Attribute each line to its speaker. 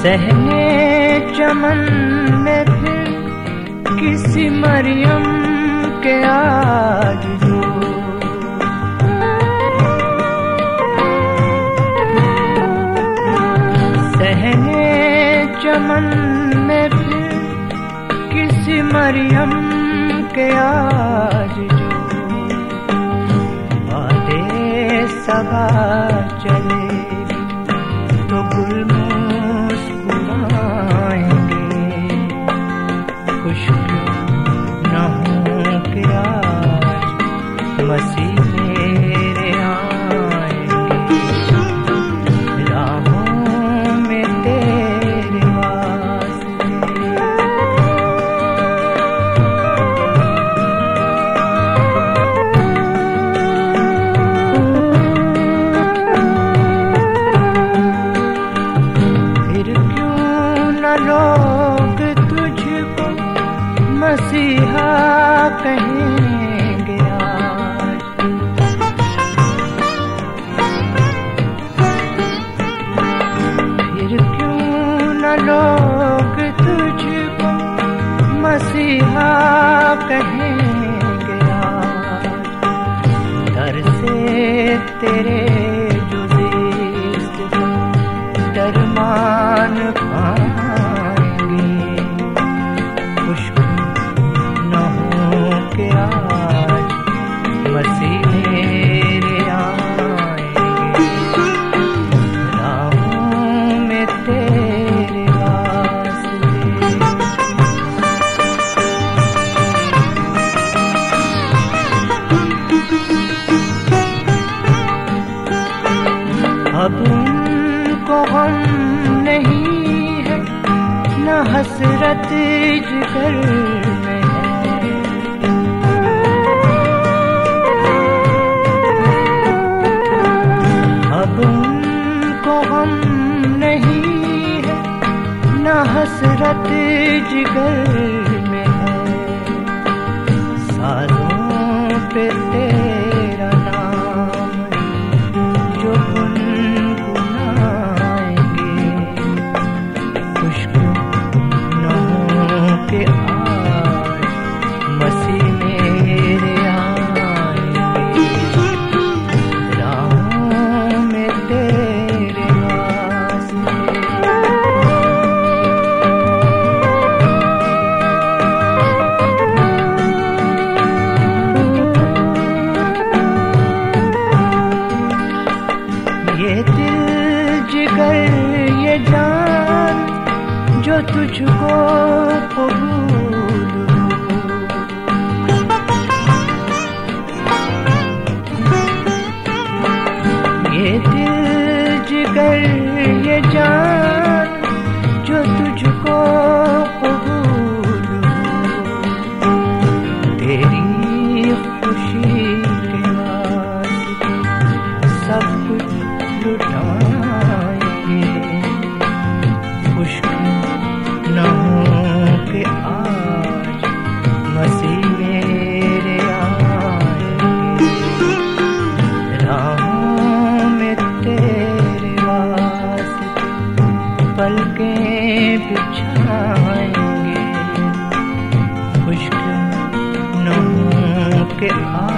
Speaker 1: सहने चमन में फिर किसी मरियम के आज जो सहने चमन में फिर किसी मरियम के आज जो बादे सबा चले तो गुल मुस्कुराएंगे, खुश न हो कि आज मसीह मेरे आएंगे, राहों में तेरे वास्ते। फिर क्यों न लोग तुझको मसीहा कहेंगे आज, फिर क्यों न लोग तुझको मसीहा कहेंगे आज। डर से तेरे जो जिस्त डरमान पाएंगे, खुश्क न हो के आज मसीह मेरे आएंगे, राहों में तेरे वास्ते। अब उनको हम नहीं है न हसरत जिगर में है, अब उनको हम नहीं है न हसरत जिगर में है। सालों पे तेरा नाम जो गुनगुनाएंगे, खुश्क न हो कि आज मसीह मेरे आएंगे, राहों में तेरे वास्ते। ये दिल जिगर ये जान जो तुझको कबूल हो, ये दिल जिगर ये जान जो तुझको कबूल हो, तेरी खुशी के वास्ते सब कुछ लुटाएंगे, खुश्क न हो कि आज मसीह मेरे आएंगे, राहों में तेरे वास्ते पलकें बिछाएंगे, खुश्क न हो कि आज